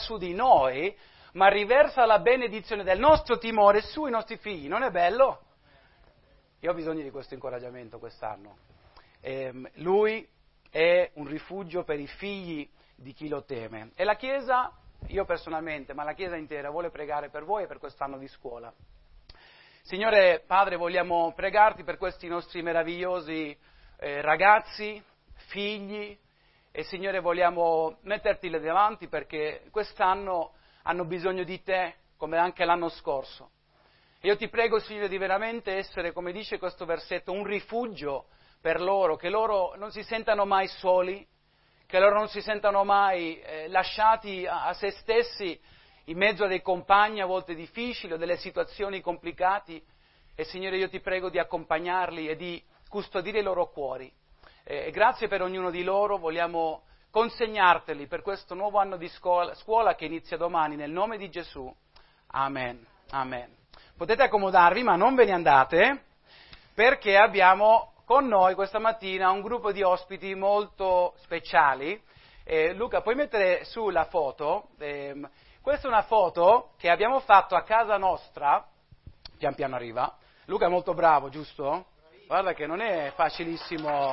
su di noi, ma riversa la benedizione del nostro timore sui nostri figli. Non è bello? Io ho bisogno di questo incoraggiamento quest'anno. Lui è un rifugio per i figli di chi lo teme. E la Chiesa, io personalmente, ma la Chiesa intera, vuole pregare per voi e per quest'anno di scuola. Signore Padre, vogliamo pregarti per questi nostri meravigliosi ragazzi, figli, e Signore vogliamo metterti lì davanti perché quest'anno hanno bisogno di te, come anche l'anno scorso. Io ti prego, Signore, di veramente essere, come dice questo versetto, un rifugio per loro, che loro non si sentano mai soli, che loro non si sentano mai lasciati a se stessi in mezzo a dei compagni a volte difficili o delle situazioni complicate. E Signore, io ti prego di accompagnarli e di custodire i loro cuori. E grazie per ognuno di loro, vogliamo consegnarteli per questo nuovo anno di scuola che inizia domani, nel nome di Gesù. Amen. Amen. Potete accomodarvi, ma non ve ne andate, perché abbiamo con noi questa mattina un gruppo di ospiti molto speciali. Luca, puoi mettere su la foto? Questa è una foto che abbiamo fatto a casa nostra, pian piano arriva. Luca è molto bravo, giusto? Guarda che non è facilissimo.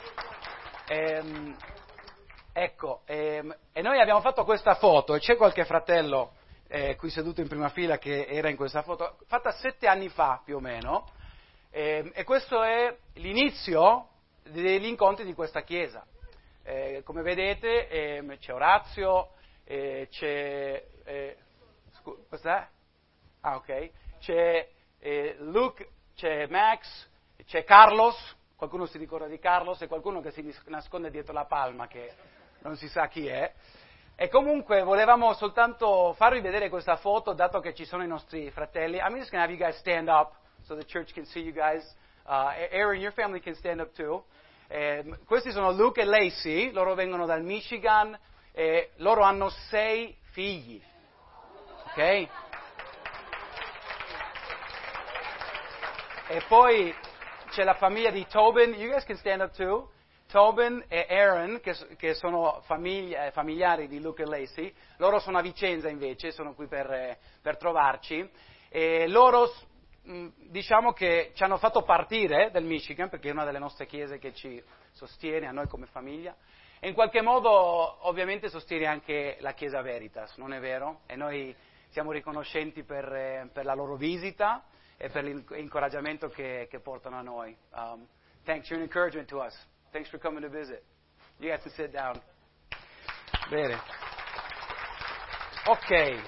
E noi abbiamo fatto questa foto, e c'è qualche fratello qui seduto in prima fila che era in questa foto, fatta 7 anni fa più o meno, e questo è l'inizio degli incontri di questa chiesa. Come vedete c'è Orazio, c'è... cos'è? Ah, ok. C'è Luke, c'è Max, c'è Carlos, qualcuno si ricorda di Carlos, e qualcuno che si nasconde dietro la palma che non si sa chi è. E comunque volevamo soltanto farvi vedere questa foto, dato che ci sono i nostri fratelli. I'm just going to have you guys stand up so the church can see you guys. Aaron, your family can stand up too. Questi sono Luke e Lacey, loro vengono dal Michigan, e loro hanno 6 figli. Ok? E poi c'è la famiglia di Tobin, you guys can stand up too. Tobin e Aaron, che sono familiari di Luke e Lacey, loro sono a Vicenza invece, sono qui per trovarci, e loro diciamo che ci hanno fatto partire dal Michigan, perché è una delle nostre chiese che ci sostiene a noi come famiglia, e in qualche modo ovviamente sostiene anche la Chiesa Veritas, non è vero? E noi siamo riconoscenti per la loro visita e per l'incoraggiamento che portano a noi. Thanks, you're an encouragement to us. Thanks for coming to visit. You guys can sit down. Bene. Ok.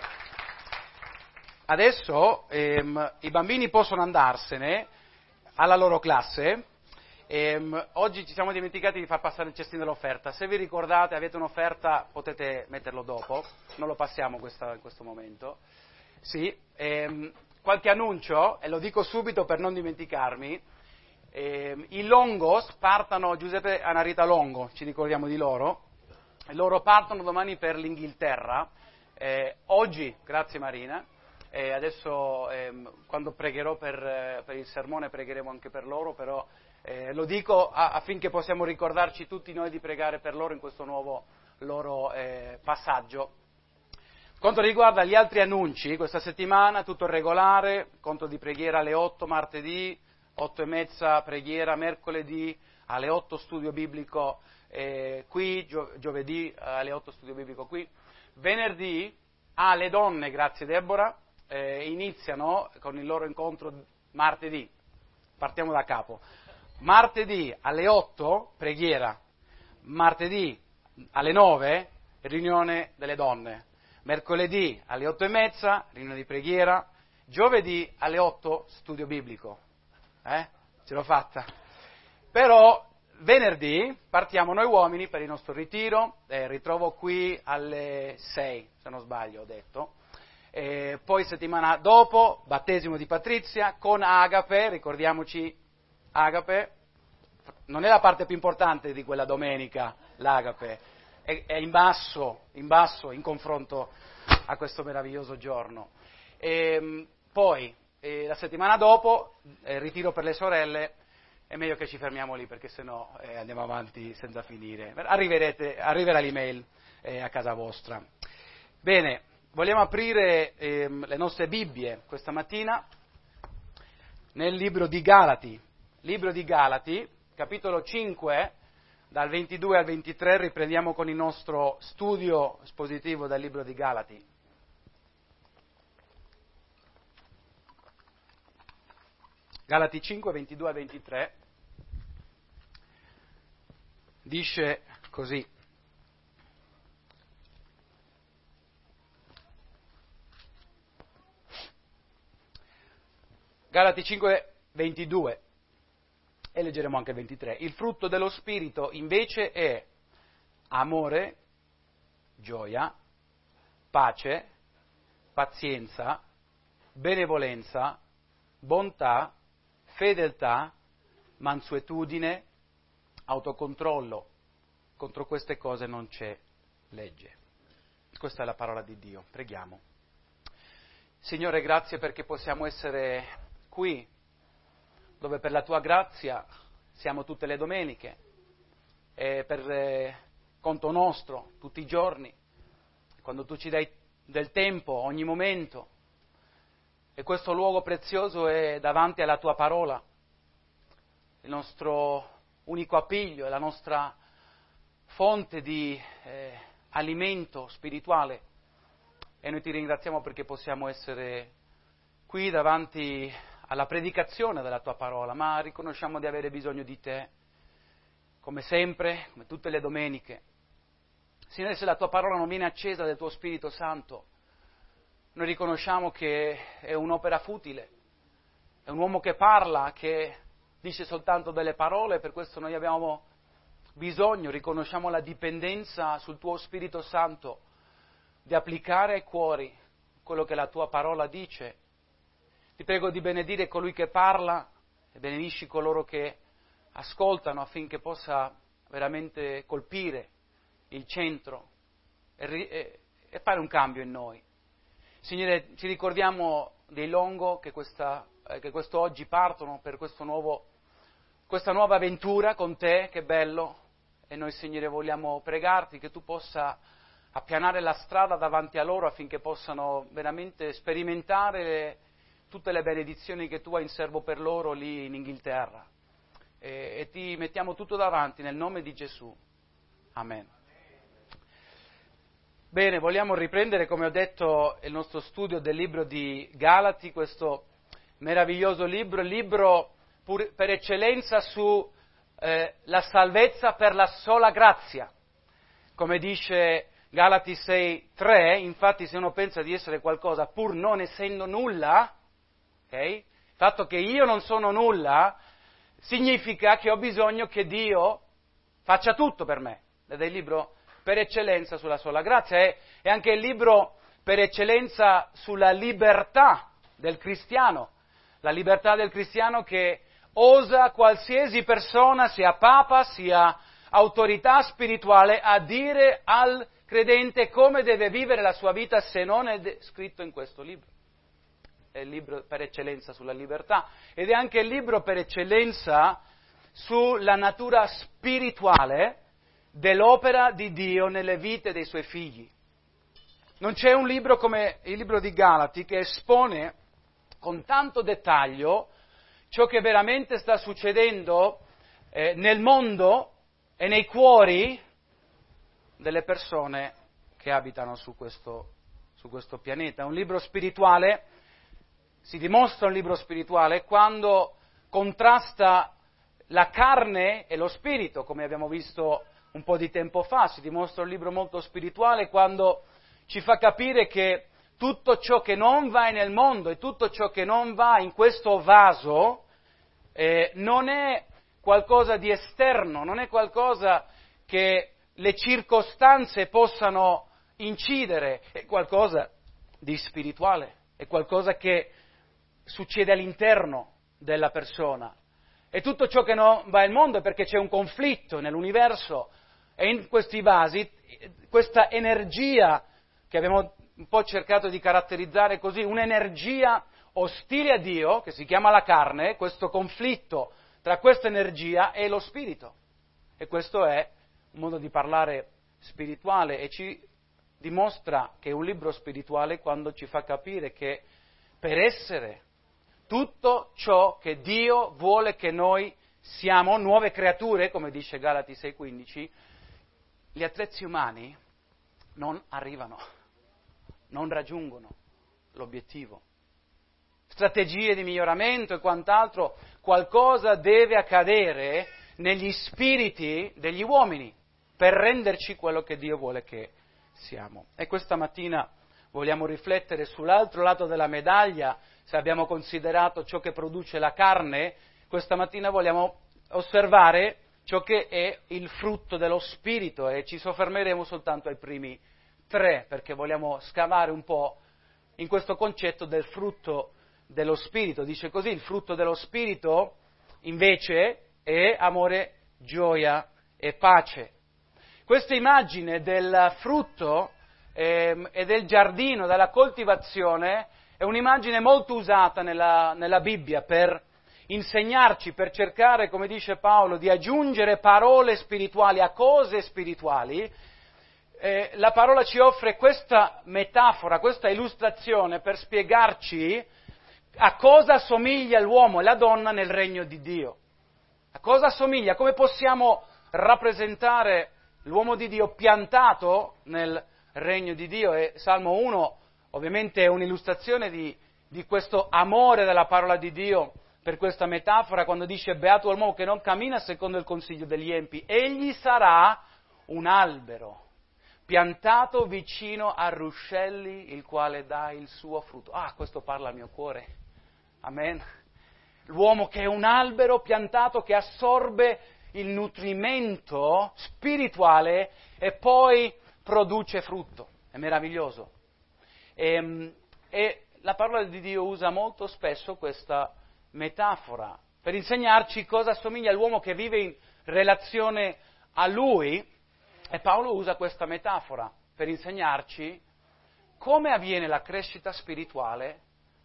Adesso i bambini possono andarsene alla loro classe. Oggi ci siamo dimenticati di far passare il cestino dell'offerta. Se vi ricordate, avete un'offerta, potete metterlo dopo. Non lo passiamo in questo momento. Sì. Qualche annuncio, e lo dico subito per non dimenticarmi. I Longos partono, Giuseppe e Anarita Longo, ci ricordiamo di loro, e loro partono domani per l'Inghilterra, oggi, grazie Marina, adesso quando pregherò per il sermone pregheremo anche per loro, però lo dico affinché possiamo ricordarci tutti noi di pregare per loro in questo nuovo loro passaggio. Quanto riguarda gli altri annunci, questa settimana tutto regolare, conto di preghiera alle 8 martedì, 8:30 preghiera mercoledì, alle 8 studio biblico qui, giovedì alle 8 studio biblico qui. Venerdì le donne, grazie Deborah, iniziano con il loro incontro martedì, partiamo da capo. Martedì alle 8 preghiera, martedì alle 9 riunione delle donne, mercoledì alle 8:30 riunione di preghiera, giovedì alle 8 studio biblico. Ce l'ho fatta. Però venerdì partiamo noi uomini per il nostro ritiro, ritrovo qui alle 6, se non sbaglio ho detto. Poi settimana dopo, battesimo di Patrizia con Agape, ricordiamoci Agape, non è la parte più importante di quella domenica, l'Agape, è in basso in confronto a questo meraviglioso giorno. Poi la settimana dopo, ritiro per le sorelle, è meglio che ci fermiamo lì perché sennò andiamo avanti senza finire. Arriverà l'email a casa vostra. Bene, vogliamo aprire le nostre Bibbie questa mattina nel libro di Galati. Libro di Galati, capitolo 5, dal 22 al 23, riprendiamo con il nostro studio espositivo del libro di Galati. Galati 5, 22 al 23, dice così. Galati 5, 22, e leggeremo anche il 23. Il frutto dello Spirito invece è amore, gioia, pace, pazienza, benevolenza, bontà, fedeltà, mansuetudine, autocontrollo. Contro queste cose non c'è legge. Questa è la parola di Dio. Preghiamo. Signore, grazie perché possiamo essere qui, dove per la tua grazia siamo tutte le domeniche e per conto nostro tutti i giorni, quando tu ci dai del tempo ogni momento, e questo luogo prezioso è davanti alla tua parola, il nostro unico appiglio, è la nostra fonte di alimento spirituale, e noi ti ringraziamo perché possiamo essere qui davanti alla predicazione della tua parola, ma riconosciamo di avere bisogno di te, come sempre, come tutte le domeniche. Signore, se la tua parola non viene accesa del tuo Spirito Santo, noi riconosciamo che è un'opera futile, è un uomo che parla, che dice soltanto delle parole, per questo noi abbiamo bisogno, riconosciamo la dipendenza sul tuo Spirito Santo di applicare ai cuori quello che la tua parola dice. Ti prego di benedire colui che parla e benedisci coloro che ascoltano affinché possa veramente colpire il centro e fare un cambio in noi. Signore, ci ricordiamo dei Longo che quest'oggi partono per questa nuova avventura con te, che bello, e noi, Signore, vogliamo pregarti che tu possa appianare la strada davanti a loro affinché possano veramente sperimentare tutte le benedizioni che tu hai in serbo per loro lì in Inghilterra. E ti mettiamo tutto davanti nel nome di Gesù. Amen. Bene, vogliamo riprendere, come ho detto, il nostro studio del libro di Galati, questo meraviglioso libro, il libro per eccellenza su la salvezza per la sola grazia. Come dice Galati 6:3, infatti se uno pensa di essere qualcosa pur non essendo nulla, il fatto che io non sono nulla significa che ho bisogno che Dio faccia tutto per me. Ed è il libro per eccellenza sulla sola grazia, è anche il libro per eccellenza sulla libertà del cristiano, la libertà del cristiano che osa qualsiasi persona, sia papa, sia autorità spirituale, a dire al credente come deve vivere la sua vita se non è scritto in questo libro. È il libro per eccellenza sulla libertà ed è anche il libro per eccellenza sulla natura spirituale dell'opera di Dio nelle vite dei suoi figli. Non c'è un libro come il libro di Galati che espone con tanto dettaglio ciò che veramente sta succedendo nel mondo e nei cuori delle persone che abitano su questo pianeta. Un libro spirituale. Si dimostra un libro spirituale quando contrasta la carne e lo spirito, come abbiamo visto un po' di tempo fa. Si dimostra un libro molto spirituale quando ci fa capire che tutto ciò che non va nel mondo e tutto ciò che non va in questo vaso non è qualcosa di esterno, non è qualcosa che le circostanze possano incidere, è qualcosa di spirituale, è qualcosa che succede all'interno della persona. E tutto ciò che non va nel mondo è perché c'è un conflitto nell'universo e in questi vasi questa energia che abbiamo un po' cercato di caratterizzare così, un'energia ostile a Dio, che si chiama la carne, questo conflitto tra questa energia e lo spirito. E questo è un modo di parlare spirituale e ci dimostra che è un libro spirituale quando ci fa capire che per essere tutto ciò che Dio vuole che noi siamo, nuove creature, come dice Galati 6,15, gli attrezzi umani non arrivano, non raggiungono l'obiettivo. Strategie di miglioramento e quant'altro, qualcosa deve accadere negli spiriti degli uomini per renderci quello che Dio vuole che siamo. E questa mattina vogliamo riflettere sull'altro lato della medaglia. Se abbiamo considerato ciò che produce la carne, questa mattina vogliamo osservare ciò che è il frutto dello Spirito e ci soffermeremo soltanto ai primi 3, perché vogliamo scavare un po' in questo concetto del frutto dello Spirito. Dice così: il frutto dello Spirito invece è amore, gioia e pace. Questa immagine del frutto e del giardino, della coltivazione, è un'immagine molto usata nella Bibbia per insegnarci, per cercare, come dice Paolo, di aggiungere parole spirituali a cose spirituali. La parola ci offre questa metafora, questa illustrazione per spiegarci a cosa assomiglia l'uomo e la donna nel regno di Dio. A cosa assomiglia? Come possiamo rappresentare l'uomo di Dio piantato nel regno di Dio? E Salmo 1 ovviamente è un'illustrazione di questo amore della parola di Dio per questa metafora, quando dice: beato l'uomo che non cammina secondo il consiglio degli empi, egli sarà un albero piantato vicino a ruscelli, il quale dà il suo frutto. Questo parla al mio cuore. Amen. L'uomo che è un albero piantato che assorbe il nutrimento spirituale e poi produce frutto. È meraviglioso. E la parola di Dio usa molto spesso questa metafora per insegnarci cosa assomiglia all'uomo che vive in relazione a Lui, e Paolo usa questa metafora per insegnarci come avviene la crescita spirituale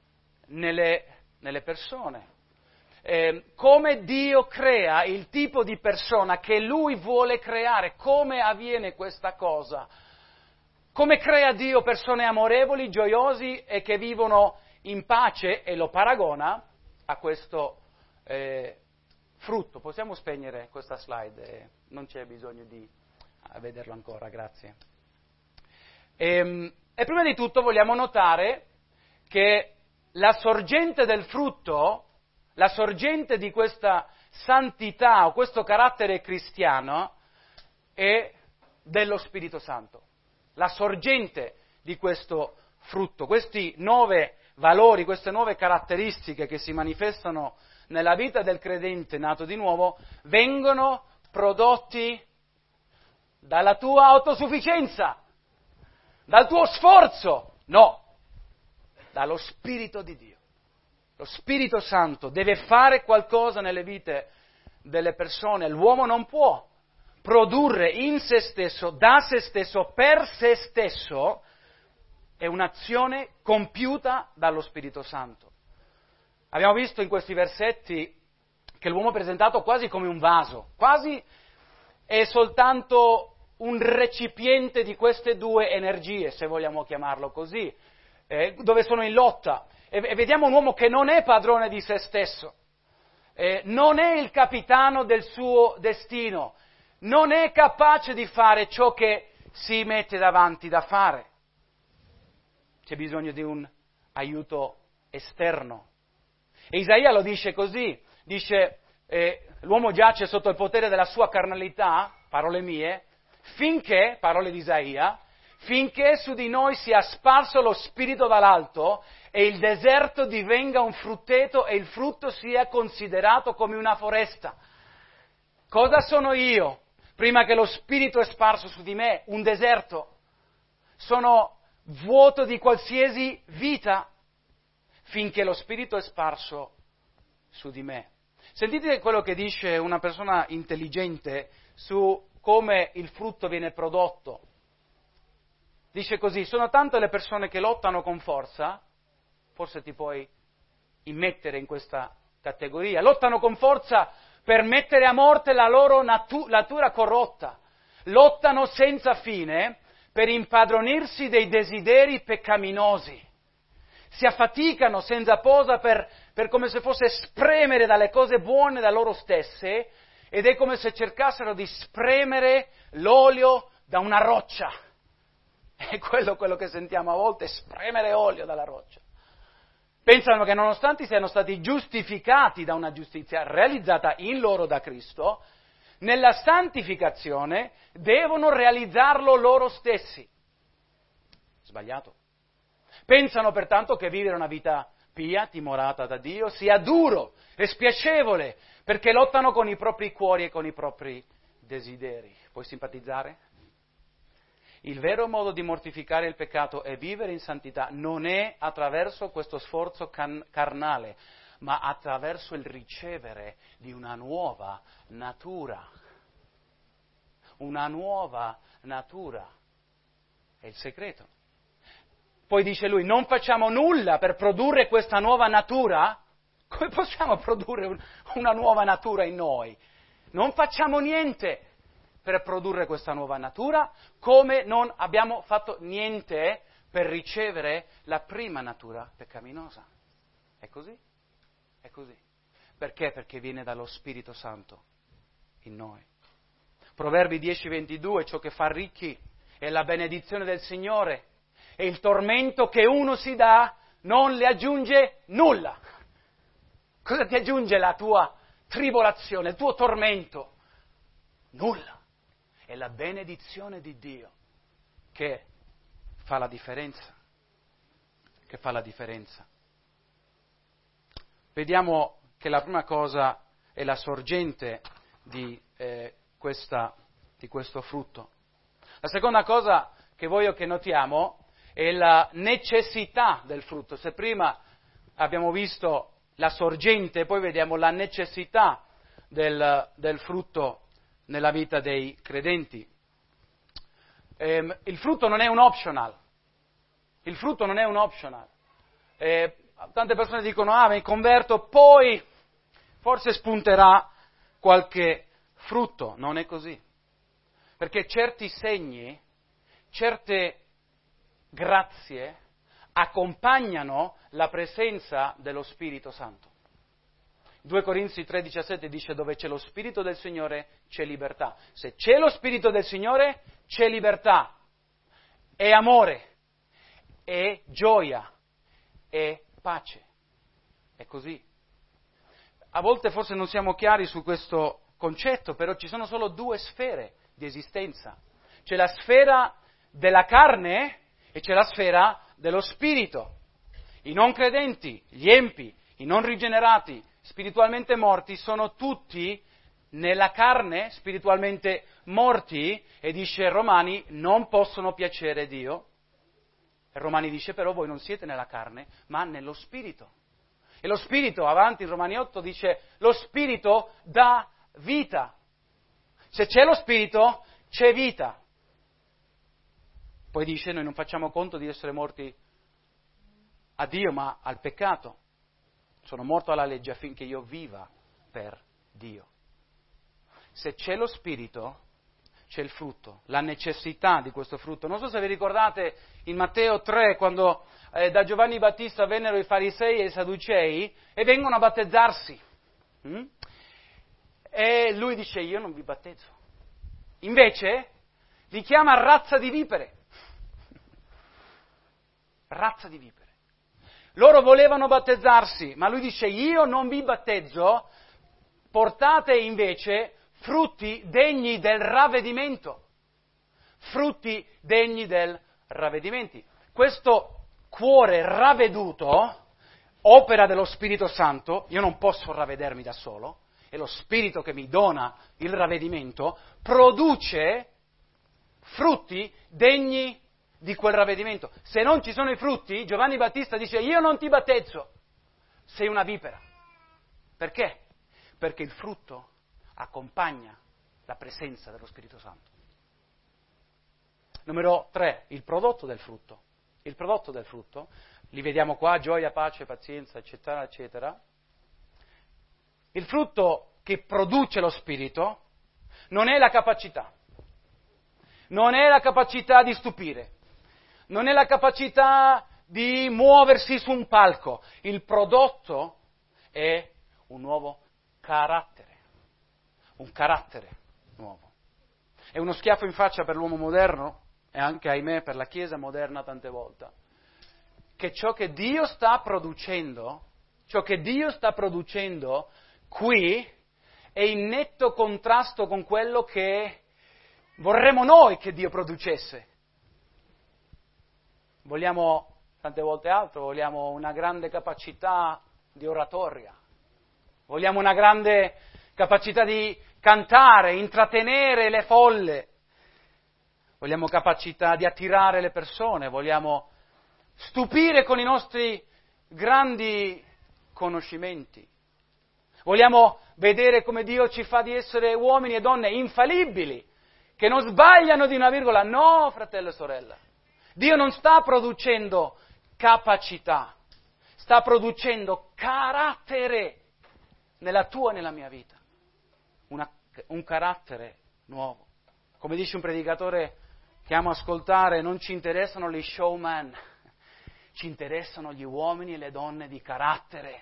nelle persone, come Dio crea il tipo di persona che Lui vuole creare, come avviene questa cosa, come crea Dio persone amorevoli, gioiosi e che vivono in pace, e lo paragona a questo frutto. Possiamo spegnere questa slide? Non c'è bisogno di vederlo ancora, grazie. E prima di tutto vogliamo notare che la sorgente del frutto, la sorgente di questa santità o questo carattere cristiano è dello Spirito Santo. La sorgente di questo frutto, questi 9 valori, queste 9 caratteristiche che si manifestano nella vita del credente nato di nuovo, vengono prodotti dalla tua autosufficienza, dal tuo sforzo, no, dallo Spirito di Dio. Lo Spirito Santo deve fare qualcosa nelle vite delle persone. L'uomo non può produrre in se stesso, da se stesso, per se stesso, è un'azione compiuta dallo Spirito Santo. Abbiamo visto in questi versetti che l'uomo è presentato quasi come un vaso, quasi è soltanto un recipiente di queste 2 energie, se vogliamo chiamarlo così, dove sono in lotta. E vediamo un uomo che non è padrone di se stesso, non è il capitano del suo destino, non è capace di fare ciò che si mette davanti da fare. C'è bisogno di un aiuto esterno. E Isaia lo dice così, dice: l'uomo giace sotto il potere della sua carnalità, parole mie, finché, parole di Isaia, finché su di noi sia sparso lo Spirito dall'alto e il deserto divenga un frutteto e il frutto sia considerato come una foresta. Cosa sono io? Prima che lo Spirito è sparso su di me, un deserto. Sono vuoto di qualsiasi vita finché lo Spirito è sparso su di me. Sentite quello che dice una persona intelligente su come il frutto viene prodotto. Dice così: sono tante le persone che lottano con forza, forse ti puoi immettere in questa categoria, lottano con forza per mettere a morte la loro natura corrotta, lottano senza fine per impadronirsi dei desideri peccaminosi. Si affaticano senza posa per come se fosse spremere dalle cose buone da loro stesse, ed è come se cercassero di spremere l'olio da una roccia. È quello che sentiamo a volte, spremere olio dalla roccia. Pensano che nonostante siano stati giustificati da una giustizia realizzata in loro da Cristo, nella santificazione devono realizzarlo loro stessi. Sbagliato. Pensano pertanto che vivere una vita pia, timorata da Dio, sia duro e spiacevole, perché lottano con i propri cuori e con i propri desideri. Puoi simpatizzare? Il vero modo di mortificare il peccato e vivere in santità non è attraverso questo sforzo carnale, ma attraverso il ricevere di una nuova natura. Una nuova natura. È il segreto. Poi dice lui, non facciamo nulla per produrre questa nuova natura? Come possiamo produrre una nuova natura in noi? Non facciamo niente per produrre questa nuova natura, come non abbiamo fatto niente per ricevere la prima natura peccaminosa. È così? È così. Perché? Perché viene dallo Spirito Santo in noi. Proverbi 10:22, ciò che fa ricchi è la benedizione del Signore, e il tormento che uno si dà non le aggiunge nulla. Cosa ti aggiunge la tua tribolazione, il tuo tormento? Nulla. È la benedizione di Dio che fa la differenza. Che fa la differenza. Vediamo che la prima cosa è la sorgente di questo frutto. La seconda cosa che voglio che notiamo è la necessità del frutto. Se prima abbiamo visto la sorgente, poi vediamo la necessità del frutto nella vita dei credenti. Il frutto non è un optional. Il frutto non è un optional. Tante persone dicono, mi converto, poi forse spunterà qualche frutto. Non è così. Perché certi segni, certe grazie accompagnano la presenza dello Spirito Santo. 2 Corinzi 3,17 dice dove c'è lo Spirito del Signore c'è libertà. Se c'è lo Spirito del Signore c'è libertà, è amore, è gioia, è pace. È così. A volte forse non siamo chiari su questo concetto, però ci sono solo due sfere di esistenza. C'è la sfera della carne e c'è la sfera dello Spirito. I non credenti, gli empi, i non rigenerati, spiritualmente morti, sono tutti nella carne, spiritualmente morti, e dice Romani, non possono piacere Dio. E Romani dice però voi non siete nella carne, ma nello Spirito. E lo Spirito, avanti in Romani 8, dice lo Spirito dà vita. Se c'è lo Spirito, c'è vita. Poi dice noi non facciamo conto di essere morti a Dio, ma al peccato. Sono morto alla legge affinché io viva per Dio. Se c'è lo Spirito, c'è il frutto, la necessità di questo frutto. Non so se vi ricordate in Matteo 3, quando da Giovanni Battista vennero i farisei e i sadducei e vengono a battezzarsi. E lui dice, io non vi battezzo. Invece li chiama razza di vipere. Razza di vipere. Loro volevano battezzarsi, ma lui dice, io non vi battezzo, portate invece frutti degni del ravvedimento. Frutti degni del ravvedimento. Questo cuore ravveduto, opera dello Spirito Santo, io non posso ravvedermi da solo, è lo Spirito che mi dona il ravvedimento, produce frutti degni di quel ravvedimento. Se non ci sono i frutti, Giovanni Battista dice, io non ti battezzo, sei una vipera. Perché? Perché il frutto accompagna la presenza dello Spirito Santo. Numero 3, il prodotto del frutto. Il prodotto del frutto, li vediamo qua, gioia, pace, pazienza, eccetera, eccetera. Il frutto che produce lo Spirito non è la capacità, non è la capacità di stupire, non è la capacità di muoversi su un palco. Il prodotto è un nuovo carattere, un carattere nuovo. È uno schiaffo in faccia per l'uomo moderno e anche, ahimè, per la Chiesa moderna tante volte, che ciò che Dio sta producendo qui è in netto contrasto con quello che vorremmo noi che Dio producesse. Vogliamo tante volte altro, vogliamo una grande capacità di oratoria, vogliamo una grande capacità di cantare, intrattenere le folle, vogliamo capacità di attirare le persone, vogliamo stupire con i nostri grandi conoscimenti, vogliamo vedere come Dio ci fa di essere uomini e donne infallibili, che non sbagliano di una virgola. No, fratello e sorella, Dio non sta producendo capacità, sta producendo carattere nella tua e nella mia vita, un carattere nuovo. Come dice un predicatore che amo ascoltare, non ci interessano gli showman, ci interessano gli uomini e le donne di carattere,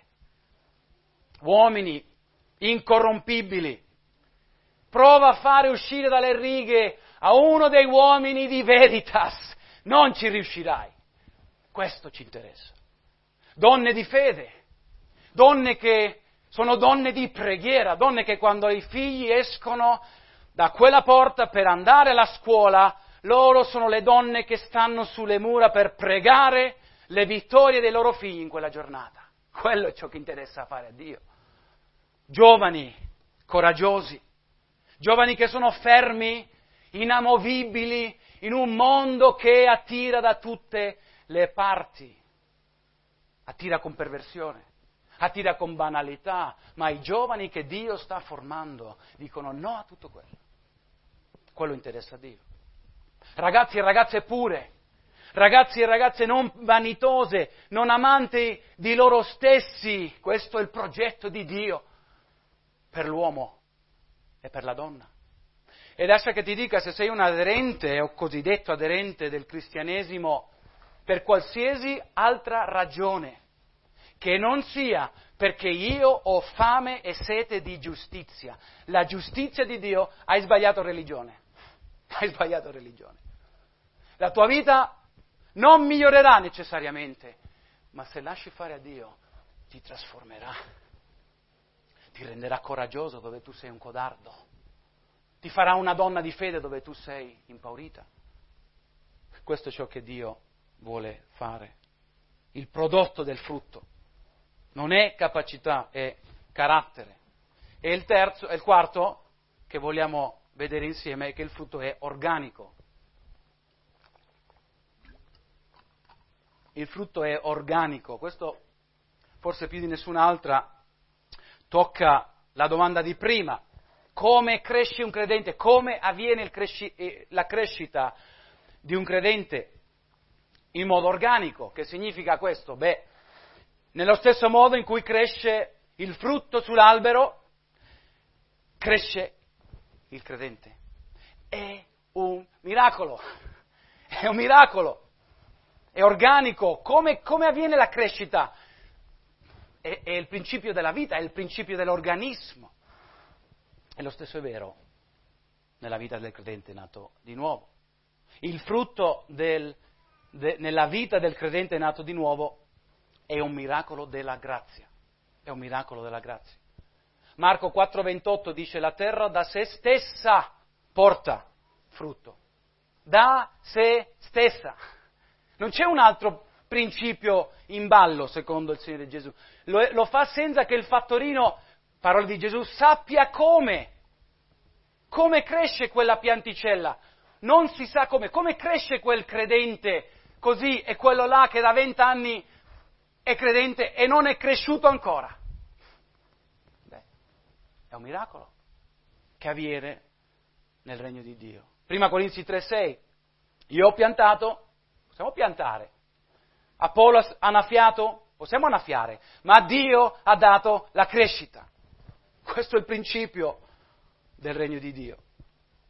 uomini incorrompibili. Prova a fare uscire dalle righe a uno dei uomini di Veritas, non ci riuscirai. Questo ci interessa. Donne di fede, donne che sono donne di preghiera, donne che quando i figli escono da quella porta per andare alla scuola, loro sono le donne che stanno sulle mura per pregare le vittorie dei loro figli in quella giornata. Quello è ciò che interessa fare a Dio. Giovani, coraggiosi, giovani che sono fermi, inamovibili, in un mondo che attira da tutte le parti, attira con perversione, attira con banalità, ma i giovani che Dio sta formando dicono no a tutto quello. Quello interessa a Dio. Ragazzi e ragazze pure, ragazzi e ragazze non vanitose, non amanti di loro stessi, questo è il progetto di Dio per l'uomo e per la donna. E lascia che ti dica, se sei un aderente o cosiddetto aderente del cristianesimo per qualsiasi altra ragione, che non sia perché io ho fame e sete di giustizia, la giustizia di Dio, hai sbagliato religione. Hai sbagliato religione. La tua vita non migliorerà necessariamente, ma se lasci fare a Dio ti trasformerà, ti renderà coraggioso dove tu sei un codardo, ti farà una donna di fede dove tu sei impaurita. Questo è ciò che Dio vuole fare. Il prodotto del frutto non è capacità, è carattere. E il quarto che vogliamo vedere insieme è che il frutto è organico. Il frutto è organico. Questo forse più di nessun'altra tocca la domanda di prima. Come cresce un credente? Come avviene la crescita di un credente in modo organico? Che significa questo? Beh, nello stesso modo in cui cresce il frutto sull'albero, cresce il credente. È un miracolo. È un miracolo. È organico. Come avviene la crescita? È il principio della vita, è il principio dell'organismo. E lo stesso è vero nella vita del credente nato di nuovo. Il frutto nella vita del credente nato di nuovo è un miracolo della grazia. È un miracolo della grazia. Marco 4,28 dice: la terra da se stessa porta frutto. Da se stessa. Non c'è un altro principio in ballo, secondo il Signore Gesù. Lo fa senza che il fattorino, parole di Gesù, sappia come cresce quella pianticella. Non si sa come cresce quel credente così e quello là che da 20 anni è credente e non è cresciuto ancora. Beh, è un miracolo che avviene nel regno di Dio. Prima Corinzi 3,6, io ho piantato, possiamo piantare. Apollo ha annaffiato, possiamo annaffiare, ma Dio ha dato la crescita. Questo è il principio del regno di Dio.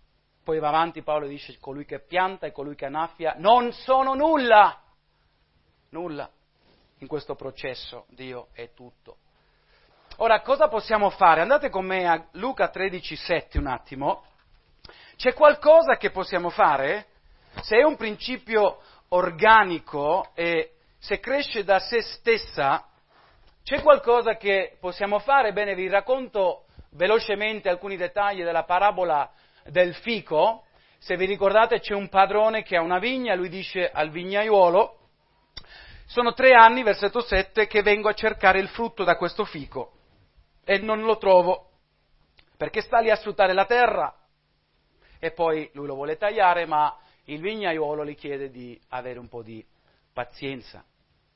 Poi va avanti Paolo e dice colui che pianta e colui che annaffia non sono nulla. Nulla. In questo processo Dio è tutto. Ora, cosa possiamo fare? Andate con me a Luca 13,7 un attimo. C'è qualcosa che possiamo fare? Se è un principio organico e se cresce da se stessa, c'è qualcosa che possiamo fare? Bene, vi racconto velocemente alcuni dettagli della parabola del fico. Se vi ricordate c'è un padrone che ha una vigna, lui dice al vignaiuolo: sono 3 anni, versetto 7, che vengo a cercare il frutto da questo fico e non lo trovo, perché sta lì a sfruttare la terra. E poi lui lo vuole tagliare, ma il vignaiuolo gli chiede di avere un po' di pazienza.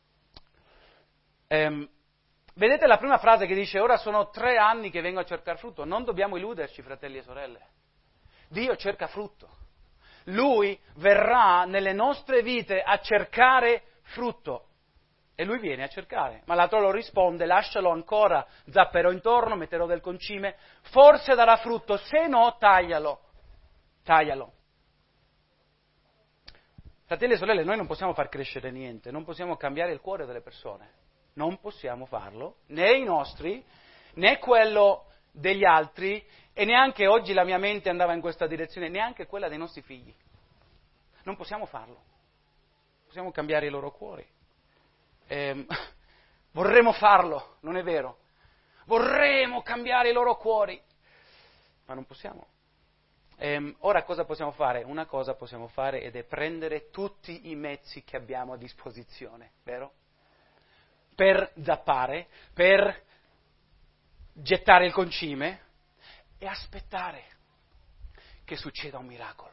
Vedete la prima frase che dice: ora sono 3 anni che vengo a cercare frutto. Non dobbiamo illuderci, fratelli e sorelle. Dio cerca frutto. Lui verrà nelle nostre vite a cercare frutto. E lui viene a cercare. Ma l'altro lo risponde: lascialo ancora, zapperò intorno, metterò del concime, forse darà frutto, se no taglialo. Taglialo. Fratelli e sorelle, noi non possiamo far crescere niente, non possiamo cambiare il cuore delle persone. Non possiamo farlo, né i nostri, né quello degli altri, e neanche oggi la mia mente andava in questa direzione, neanche quella dei nostri figli. Non possiamo farlo. Possiamo cambiare i loro cuori. Vorremmo farlo, non è vero? Vorremmo cambiare i loro cuori, ma non possiamo. Ora cosa possiamo fare? Una cosa possiamo fare ed è prendere tutti i mezzi che abbiamo a disposizione, vero? Per zappare, per gettare il concime e aspettare che succeda un miracolo.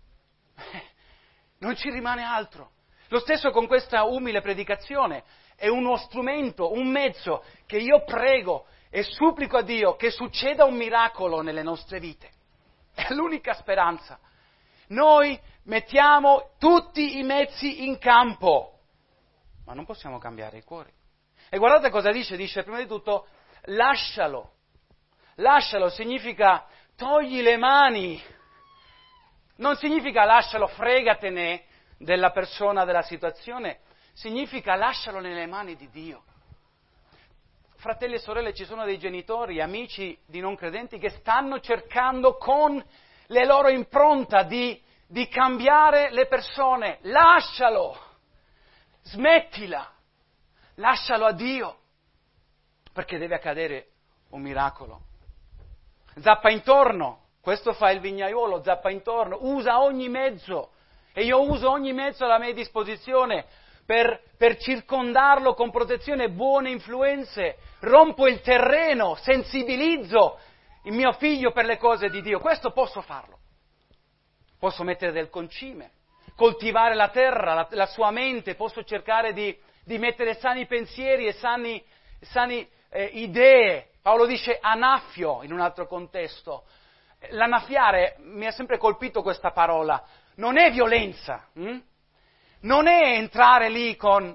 Non ci rimane altro. Lo stesso con questa umile predicazione, è uno strumento, un mezzo che io prego e supplico a Dio che succeda un miracolo nelle nostre vite. È l'unica speranza. Noi mettiamo tutti i mezzi in campo, ma non possiamo cambiare i cuori. E guardate cosa dice, prima di tutto lascialo. Lascialo significa togli le mani. Non significa lascialo, fregatene della persona, della situazione, significa lascialo nelle mani di Dio. Fratelli e sorelle, ci sono dei genitori, amici di non credenti che stanno cercando con le loro impronte di cambiare le persone. Lascialo, smettila, lascialo a Dio, perché deve accadere un miracolo. Zappa intorno, questo fa il vignaiuolo, zappa intorno, usa ogni mezzo, e io uso ogni mezzo alla mia disposizione per circondarlo con protezione e buone influenze, rompo il terreno, sensibilizzo il mio figlio per le cose di Dio. Questo posso farlo. Posso mettere del concime, coltivare la terra, la sua mente, posso cercare di mettere sani pensieri e sani idee. Paolo dice annaffio in un altro contesto. L'annaffiare, mi ha sempre colpito questa parola, non è violenza, non è entrare lì con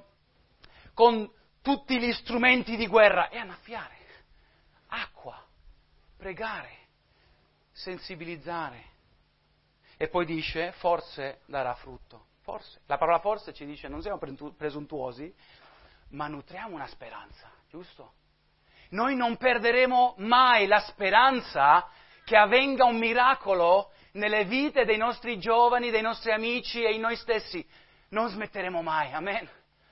tutti gli strumenti di guerra, è annaffiare, acqua, pregare, sensibilizzare. E poi dice, forse darà frutto. Forse. La parola forse ci dice, non siamo presuntuosi, ma nutriamo una speranza, giusto? Noi non perderemo mai la speranza che avvenga un miracolo nelle vite dei nostri giovani, dei nostri amici e in noi stessi. Non smetteremo mai, amen.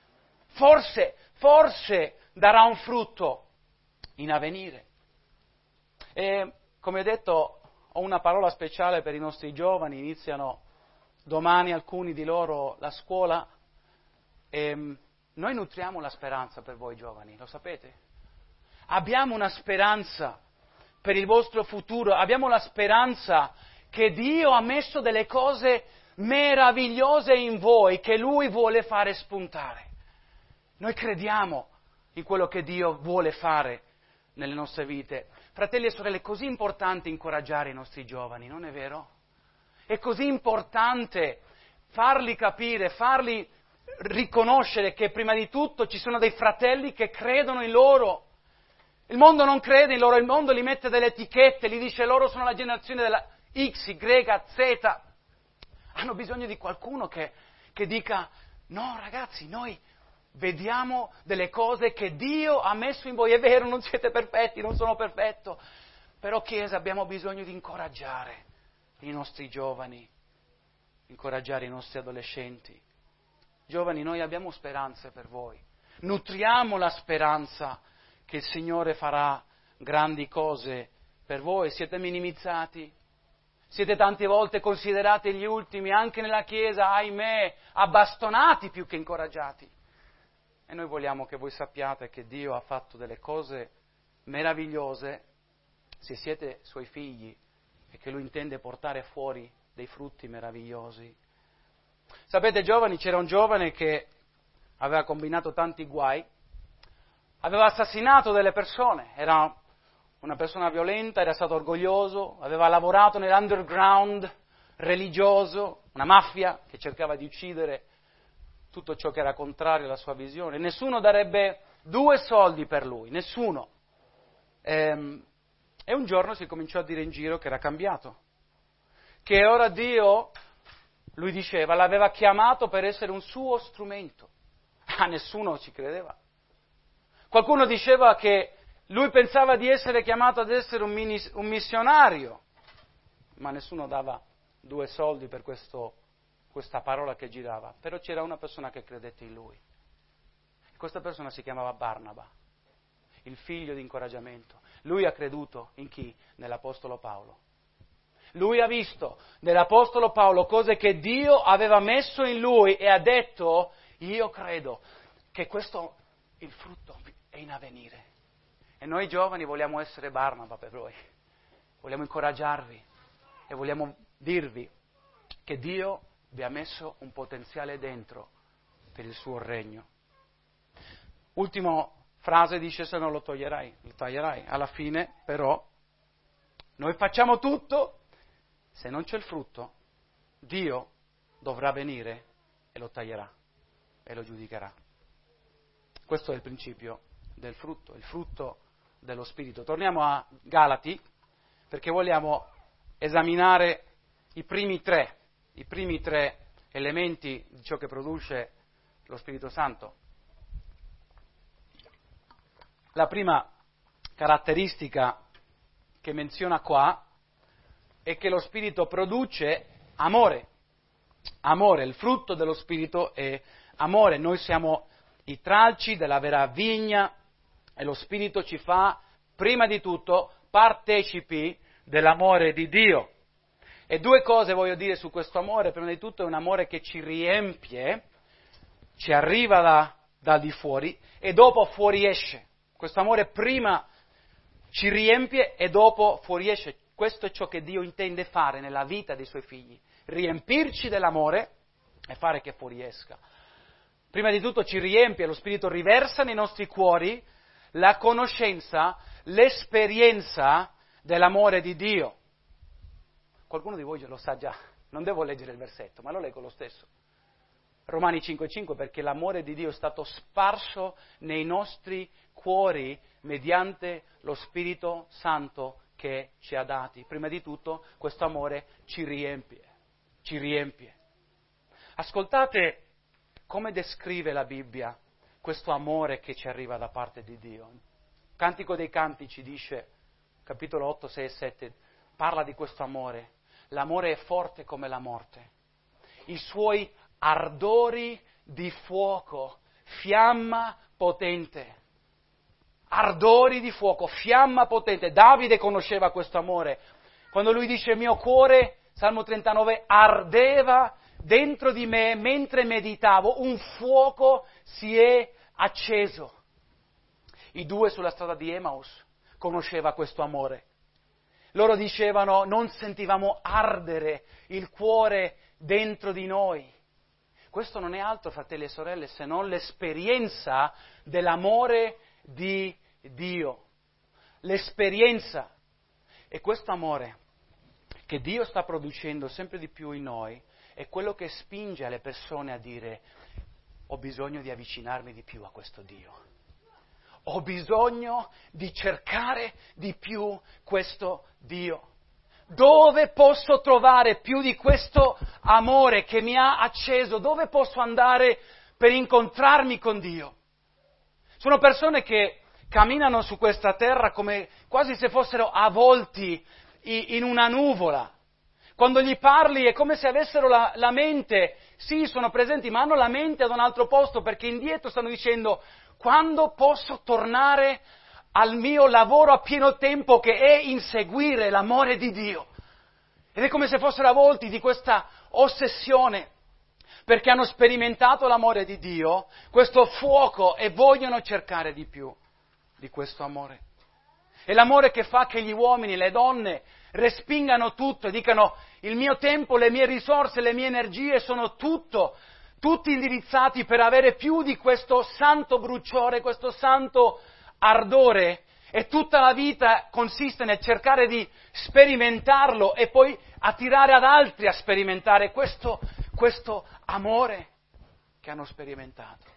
Forse darà un frutto in avvenire. E come ho detto, ho una parola speciale per i nostri giovani, iniziano domani alcuni di loro la scuola e noi nutriamo la speranza per voi giovani, lo sapete? Abbiamo una speranza per il vostro futuro, abbiamo la speranza che Dio ha messo delle cose meravigliose in voi che Lui vuole fare spuntare. Noi crediamo in quello che Dio vuole fare nelle nostre vite. Fratelli e sorelle, è così importante incoraggiare i nostri giovani, non è vero? È così importante farli capire, farli riconoscere che prima di tutto ci sono dei fratelli che credono in loro. Il mondo non crede in loro, il mondo li mette delle etichette, gli dice loro sono la generazione X, Y, Z, hanno bisogno di qualcuno che dica, no ragazzi, noi vediamo delle cose che Dio ha messo in voi, è vero, non siete perfetti, non sono perfetto, però Chiesa abbiamo bisogno di incoraggiare i nostri giovani, incoraggiare i nostri adolescenti. Giovani, noi abbiamo speranze per voi, nutriamo la speranza che il Signore farà grandi cose per voi. Siete minimizzati, siete tante volte considerati gli ultimi, anche nella Chiesa, ahimè, abbastonati più che incoraggiati. E noi vogliamo che voi sappiate che Dio ha fatto delle cose meravigliose, se siete Suoi figli, e che Lui intende portare fuori dei frutti meravigliosi. Sapete, giovani, c'era un giovane che aveva combinato tanti guai, aveva assassinato delle persone, era una persona violenta, era stato orgoglioso, aveva lavorato nell'underground religioso, una mafia che cercava di uccidere tutto ciò che era contrario alla sua visione. Nessuno darebbe 2 soldi per lui, nessuno. E un giorno si cominciò a dire in giro che era cambiato, che ora Dio, lui diceva, l'aveva chiamato per essere un suo strumento. Ah, nessuno ci credeva. Qualcuno diceva che lui pensava di essere chiamato ad essere un missionario, ma nessuno dava 2 soldi per questa parola che girava. Però c'era una persona che credette in lui. E questa persona si chiamava Barnaba, il figlio di incoraggiamento. Lui ha creduto in chi? Nell'Apostolo Paolo. Lui ha visto nell'Apostolo Paolo cose che Dio aveva messo in lui e ha detto, io credo che questo, il frutto è in avvenire. E noi giovani vogliamo essere Barnaba per voi, vogliamo incoraggiarvi e vogliamo dirvi che Dio vi ha messo un potenziale dentro per il suo regno. Ultima frase dice, se non lo taglierai. Alla fine, però, noi facciamo tutto, se non c'è il frutto, Dio dovrà venire e lo taglierà e lo giudicherà. Questo è il principio del frutto, il frutto dello Spirito. Torniamo a Galati, perché vogliamo esaminare i primi tre elementi di ciò che produce lo Spirito Santo. La prima caratteristica che menziona qua è che lo Spirito produce amore. Amore, il frutto dello Spirito è amore. Noi siamo i tralci della vera vigna e lo Spirito ci fa, prima di tutto, partecipi dell'amore di Dio. E 2 cose voglio dire su questo amore. Prima di tutto è un amore che ci riempie, ci arriva da di fuori e dopo fuoriesce. Questo amore prima ci riempie e dopo fuoriesce. Questo è ciò che Dio intende fare nella vita dei Suoi figli, riempirci dell'amore e fare che fuoriesca. Prima di tutto ci riempie, lo Spirito riversa nei nostri cuori la conoscenza, l'esperienza dell'amore di Dio. Qualcuno di voi lo sa già, non devo leggere il versetto, ma lo leggo lo stesso. Romani 5,5, perché l'amore di Dio è stato sparso nei nostri cuori mediante lo Spirito Santo che ci ha dati. Prima di tutto questo amore ci riempie. Ascoltate come descrive la Bibbia questo amore che ci arriva da parte di Dio. Cantico dei Cantici dice, capitolo 8, 6 e 7, parla di questo amore. L'amore è forte come la morte. I suoi ardori di fuoco, fiamma potente. Ardori di fuoco, fiamma potente. Davide conosceva questo amore. Quando lui dice mio cuore, Salmo 39, ardeva dentro di me mentre meditavo, un fuoco si è acceso. I 2 sulla strada di Emmaus conosceva questo amore. Loro dicevano, non sentivamo ardere il cuore dentro di noi. Questo non è altro, fratelli e sorelle, se non l'esperienza dell'amore di Dio. L'esperienza. E questo amore che Dio sta producendo sempre di più in noi è quello che spinge le persone a dire, ho bisogno di avvicinarmi di più a questo Dio. Ho bisogno di cercare di più questo Dio. Dove posso trovare più di questo amore che mi ha acceso? Dove posso andare per incontrarmi con Dio? Sono persone che camminano su questa terra come quasi se fossero avvolti in una nuvola. Quando gli parli è come se avessero la mente, sì, sono presenti, ma hanno la mente ad un altro posto, perché indietro stanno dicendo: quando posso tornare al mio lavoro a pieno tempo, che è inseguire l'amore di Dio? Ed è come se fossero avvolti di questa ossessione, perché hanno sperimentato l'amore di Dio, questo fuoco, e vogliono cercare di più di questo amore. È l'amore che fa che gli uomini e le donne respingano tutto e dicano: il mio tempo, le mie risorse, le mie energie sono tutti indirizzati per avere più di questo santo bruciore, questo santo ardore, e tutta la vita consiste nel cercare di sperimentarlo e poi attirare ad altri a sperimentare questo amore che hanno sperimentato.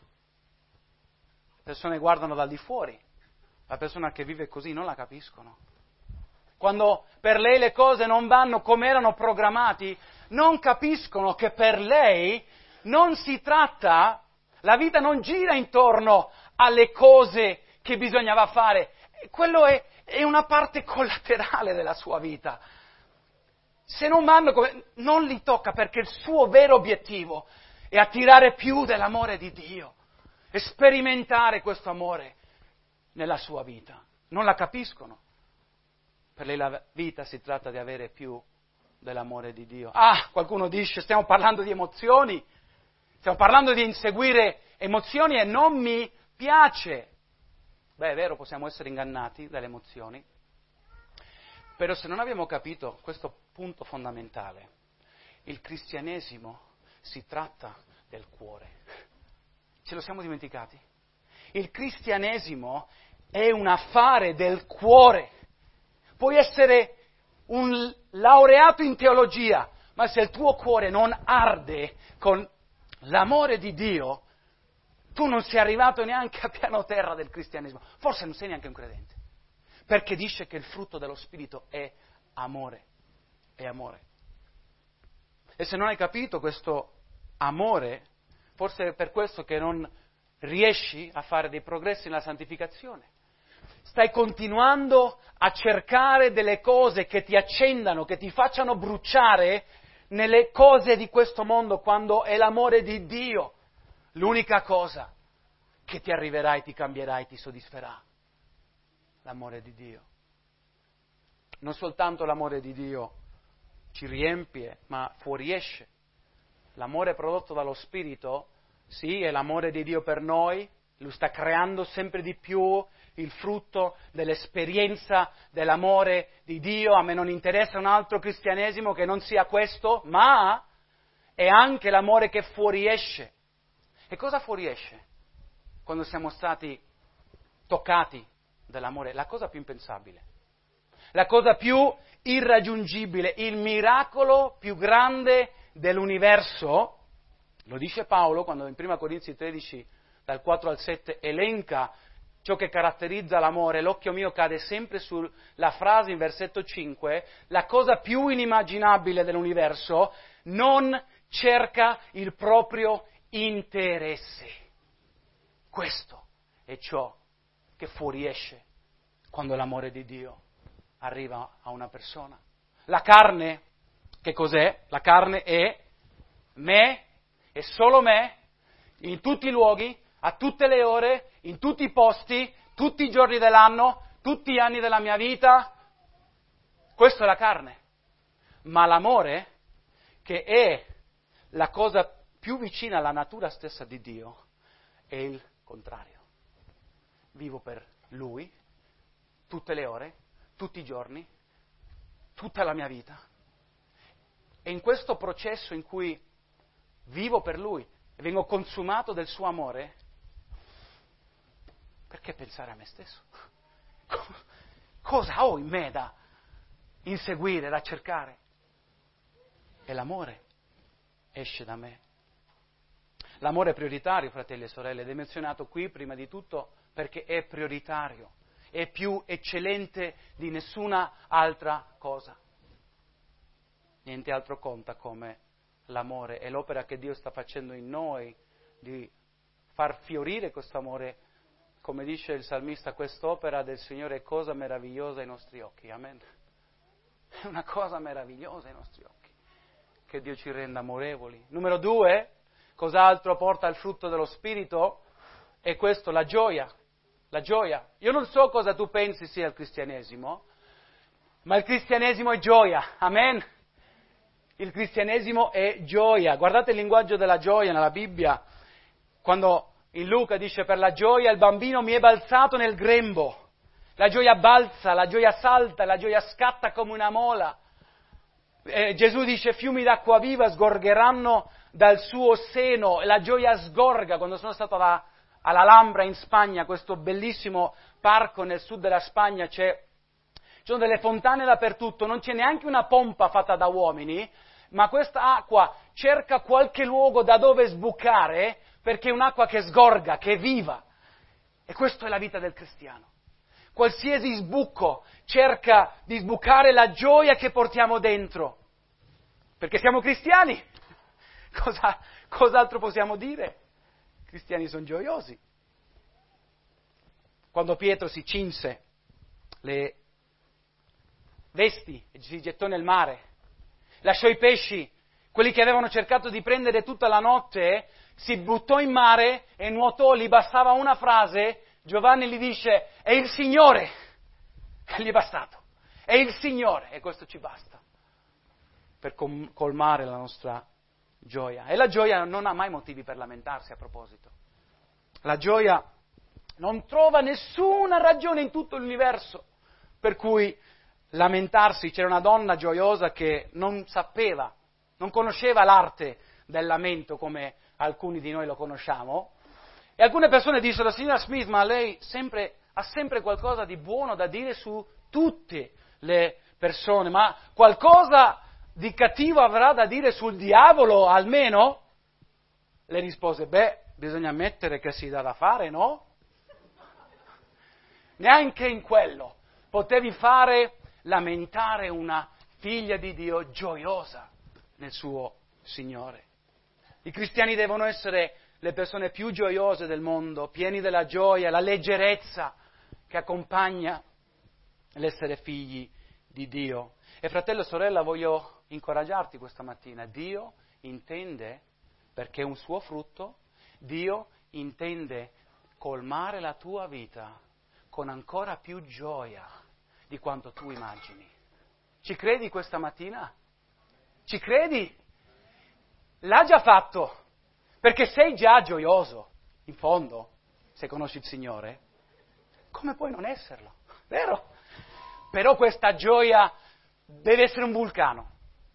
Le persone guardano dal di fuori, la persona che vive così non la capiscono. Quando per lei le cose non vanno come erano programmati, non capiscono che per lei non si tratta, la vita non gira intorno alle cose che bisognava fare, quello è una parte collaterale della sua vita. Se non vanno come, non li tocca, perché il suo vero obiettivo è attirare più dell'amore di Dio e sperimentare questo amore nella sua vita. Non la capiscono. Per lei la vita si tratta di avere più dell'amore di Dio. Qualcuno dice: stiamo parlando di emozioni, stiamo parlando di inseguire emozioni e non mi piace. Beh, è vero, possiamo essere ingannati dalle emozioni, però se non abbiamo capito questo punto fondamentale, il cristianesimo si tratta del cuore. Ce lo siamo dimenticati? Il cristianesimo è un affare del cuore. Puoi essere un laureato in teologia, ma se il tuo cuore non arde con l'amore di Dio, tu non sei arrivato neanche a piano terra del cristianesimo. Forse non sei neanche un credente, perché dice che il frutto dello Spirito è amore. È amore. E se non hai capito questo amore, forse è per questo che non riesci a fare dei progressi nella santificazione. Stai continuando a cercare delle cose che ti accendano, che ti facciano bruciare nelle cose di questo mondo, quando è l'amore di Dio l'unica cosa che ti arriverà e ti cambierà e ti soddisferà. L'amore di Dio. Non soltanto l'amore di Dio ci riempie, ma fuoriesce. L'amore prodotto dallo Spirito, sì, è l'amore di Dio per noi, Lui sta creando sempre di più il frutto dell'esperienza dell'amore di Dio. A me non interessa un altro cristianesimo che non sia questo, ma è anche l'amore che fuoriesce. E cosa fuoriesce quando siamo stati toccati dall'amore? La cosa più impensabile, la cosa più irraggiungibile, il miracolo più grande dell'universo. Lo dice Paolo quando in 1 Corinzi 13, dal 4 al 7, elenca ciò che caratterizza l'amore. L'occhio mio cade sempre sulla frase in versetto 5, la cosa più inimmaginabile dell'universo non cerca il proprio interesse. Questo è ciò che fuoriesce quando l'amore di Dio arriva a una persona. La carne, che cos'è? La carne è me, è solo me, in tutti i luoghi, a tutte le ore, in tutti i posti, tutti i giorni dell'anno, tutti gli anni della mia vita. Questo è la carne. Ma l'amore, che è la cosa più vicina alla natura stessa di Dio, è il contrario. Vivo per Lui, tutte le ore, tutti i giorni, tutta la mia vita. E in questo processo in cui vivo per Lui e vengo consumato del suo amore, perché pensare a me stesso? Cosa ho in me da inseguire, da cercare? E l'amore esce da me. L'amore è prioritario, fratelli e sorelle, ed è menzionato qui prima di tutto perché è prioritario, è più eccellente di nessuna altra cosa. niente altro conta come l'amore e l'opera che Dio sta facendo in noi di far fiorire questo amore. Come dice il salmista, quest'opera del Signore è cosa meravigliosa ai nostri occhi. Amen. È una cosa meravigliosa ai nostri occhi, che Dio ci renda amorevoli. Numero 2, cos'altro porta il frutto dello Spirito? È questo, la gioia. La gioia. Io non so cosa tu pensi sia il cristianesimo, ma il cristianesimo è gioia. Amen. Il cristianesimo è gioia. Guardate il linguaggio della gioia nella Bibbia, quando in Luca dice per la gioia il bambino mi è balzato nel grembo. La gioia balza, la gioia salta, la gioia scatta come una mola. Gesù dice fiumi d'acqua viva sgorgeranno dal suo seno, la gioia sgorga. Quando sono stato all'Alhambra in Spagna, questo bellissimo parco nel sud della Spagna, ci sono delle fontane dappertutto, non c'è neanche una pompa fatta da uomini, ma questa acqua cerca qualche luogo da dove sbucare, perché è un'acqua che sgorga, che è viva. E questa è la vita del cristiano. Qualsiasi sbucco cerca di sbucare la gioia che portiamo dentro. Perché siamo cristiani. Cos'altro possiamo dire? I cristiani sono gioiosi. Quando Pietro si cinse le vesti e si gettò nel mare, lasciò i pesci, quelli che avevano cercato di prendere tutta la notte, si buttò in mare e nuotò, gli bastava una frase. Giovanni gli dice, è il Signore, e gli è bastato, è il Signore, e questo ci basta per colmare la nostra gioia. E la gioia non ha mai motivi per lamentarsi, a proposito. La gioia non trova nessuna ragione in tutto l'universo per cui lamentarsi. C'era una donna gioiosa che non sapeva, non conosceva l'arte del lamento come alcuni di noi lo conosciamo. E alcune persone dissero, signora Smith, ma lei ha sempre qualcosa di buono da dire su tutte le persone, ma qualcosa di cattivo avrà da dire sul diavolo almeno? Le rispose, bisogna ammettere che si dà da fare, no? Neanche in quello potevi fare lamentare una figlia di Dio gioiosa nel suo Signore. I cristiani devono essere le persone più gioiose del mondo, pieni della gioia, la leggerezza che accompagna l'essere figli di Dio. E fratello e sorella, voglio incoraggiarti questa mattina. Dio intende, perché è un suo frutto, Dio intende colmare la tua vita con ancora più gioia di quanto tu immagini. Ci credi questa mattina? Ci credi? L'ha già fatto. Perché sei già gioioso, in fondo, se conosci il Signore, come puoi non esserlo? Vero? Però questa gioia deve essere un vulcano.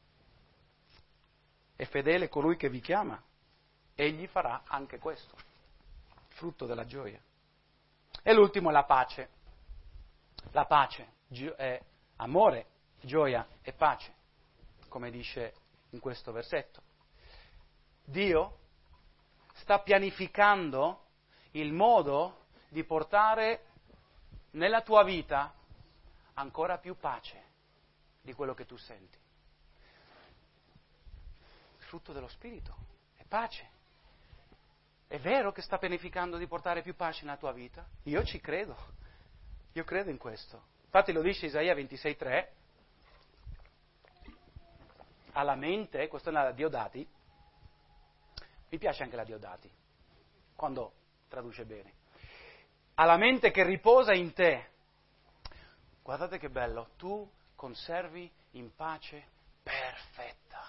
È fedele colui che vi chiama, egli farà anche questo, frutto della gioia. E l'ultimo è la pace. La pace è amore, gioia e pace, come dice in questo versetto. Dio sta pianificando il modo di portare nella tua vita ancora più pace di quello che tu senti. Il frutto dello Spirito è pace. È vero che sta pianificando di portare più pace nella tua vita? Io ci credo. Io credo in questo. Infatti lo dice Isaia 26,3. Alla mente, questa è la Diodati. Mi piace anche la Diodati, quando traduce bene. Alla mente che riposa in te. Guardate che bello, tu conservi in pace perfetta.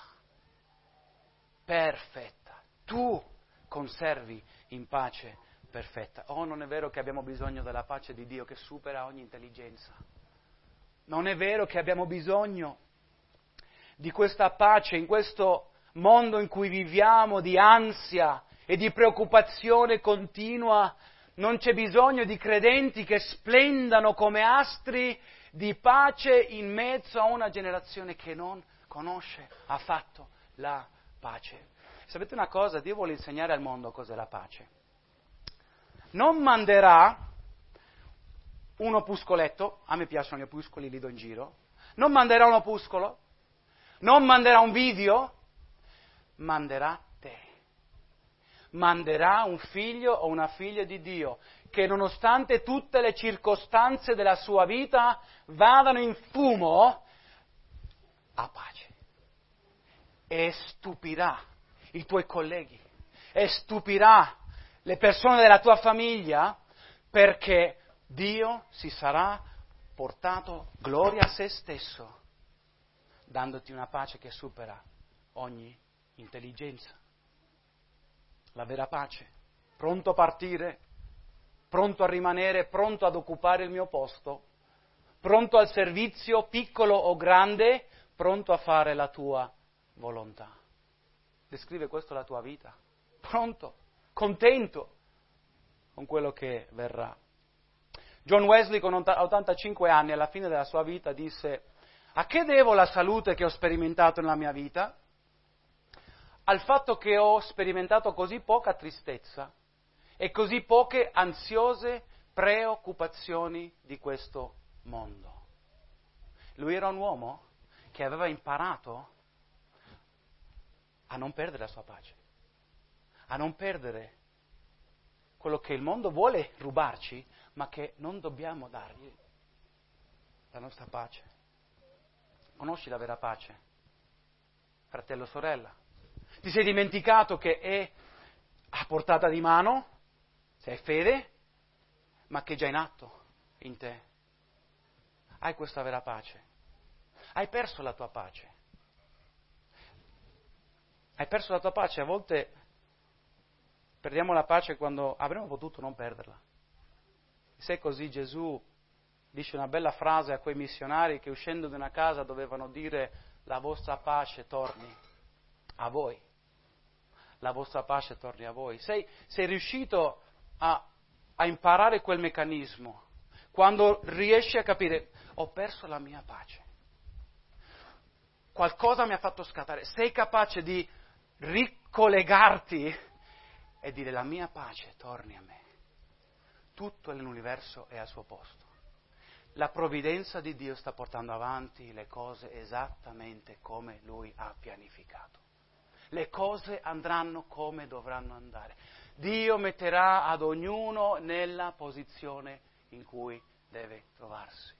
Perfetta. Tu conservi in pace perfetta. Oh, non è vero che abbiamo bisogno della pace di Dio che supera ogni intelligenza. Non è vero che abbiamo bisogno di questa pace in questo mondo in cui viviamo, di ansia e di preoccupazione continua. Non c'è bisogno di credenti che splendano come astri di pace in mezzo a una generazione che non conosce affatto la pace. Sapete una cosa? Dio vuole insegnare al mondo cos'è la pace. Non manderà un opuscoletto, a me piacciono gli opuscoli, li do in giro, non manderà un opuscolo, Non manderà un video, manderà te. Manderà un figlio o una figlia di Dio che nonostante tutte le circostanze della sua vita vadano in fumo, ha pace. E stupirà i tuoi colleghi, e stupirà le persone della tua famiglia, perché Dio si sarà portato gloria a se stesso, dandoti una pace che supera ogni intelligenza. La vera pace, pronto a partire, pronto a rimanere, pronto ad occupare il mio posto, pronto al servizio, piccolo o grande, pronto a fare la tua volontà. Descrive questo la tua vita? Pronto, contento con quello che verrà. John Wesley, con 85 anni, alla fine della sua vita, disse: a che devo la salute che ho sperimentato nella mia vita? Al fatto che ho sperimentato così poca tristezza e così poche ansiose preoccupazioni di questo mondo. Lui era un uomo che aveva imparato a non perdere la sua pace, a non perdere quello che il mondo vuole rubarci, ma che non dobbiamo dargli, la nostra pace. Conosci la vera pace? Fratello, sorella, ti sei dimenticato che è a portata di mano, se hai fede, ma che è già in atto in te. Hai questa vera pace. Hai perso la tua pace. Hai perso la tua pace. A volte perdiamo la pace quando avremmo potuto non perderla. Se è così, Gesù dice una bella frase a quei missionari che uscendo di una casa dovevano dire: la vostra pace torni a voi. La vostra pace torni a voi. Sei riuscito a imparare quel meccanismo. Quando riesci a capire: ho perso la mia pace. Qualcosa mi ha fatto scattare. Sei capace di ricollegarti e dire: la mia pace torni a me. Tutto nell'universo è al suo posto. La provvidenza di Dio sta portando avanti le cose esattamente come Lui ha pianificato. Le cose andranno come dovranno andare. Dio metterà ad ognuno nella posizione in cui deve trovarsi.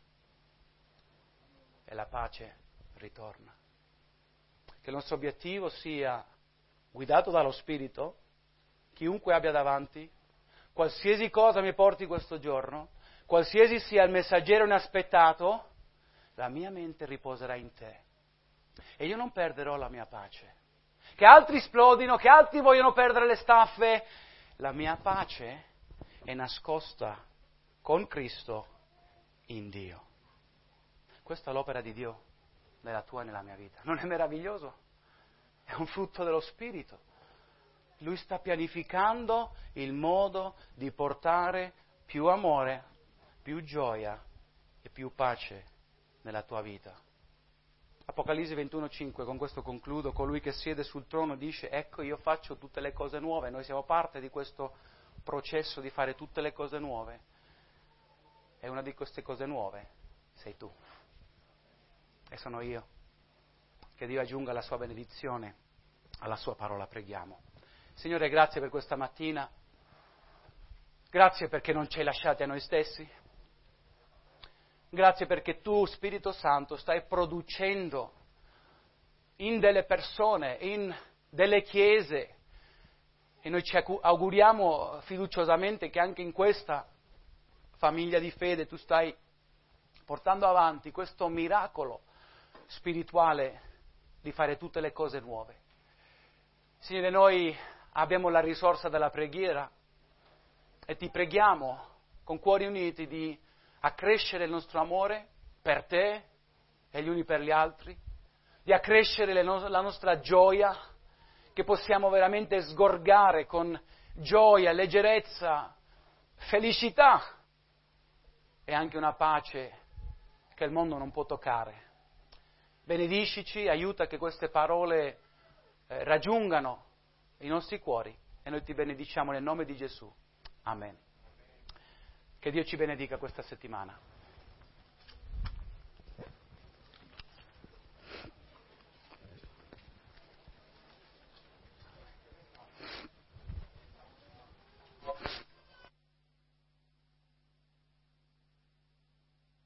E la pace ritorna. Che il nostro obiettivo sia guidato dallo Spirito, chiunque abbia davanti, qualsiasi cosa mi porti questo giorno, qualsiasi sia il messaggero inaspettato, la mia mente riposerà in te. E io non perderò la mia pace. Che altri esplodino, che altri vogliono perdere le staffe, la mia pace è nascosta con Cristo in Dio. Questa è l'opera di Dio nella tua e nella mia vita. Non è meraviglioso? È un frutto dello Spirito. Lui sta pianificando il modo di portare più amore, più gioia e più pace nella tua vita. Apocalisse 21,5, con questo concludo: colui che siede sul trono dice: ecco, io faccio tutte le cose nuove. Noi siamo parte di questo processo di fare tutte le cose nuove. E una di queste cose nuove sei tu. E sono io. Che Dio aggiunga la sua benedizione alla sua parola, preghiamo. Signore, grazie per questa mattina. Grazie perché non ci hai lasciati a noi stessi. Grazie perché tu, Spirito Santo, stai producendo in delle persone, in delle chiese, e noi ci auguriamo fiduciosamente che anche in questa famiglia di fede tu stai portando avanti questo miracolo spirituale di fare tutte le cose nuove. Signore, noi abbiamo la risorsa della preghiera e ti preghiamo con cuori uniti di accrescere il nostro amore per te e gli uni per gli altri, di accrescere la nostra gioia, che possiamo veramente sgorgare con gioia, leggerezza, felicità e anche una pace che il mondo non può toccare. Benediscici, aiuta che queste parole raggiungano i nostri cuori e noi ti benediciamo nel nome di Gesù. Amen. Che Dio ci benedica questa settimana.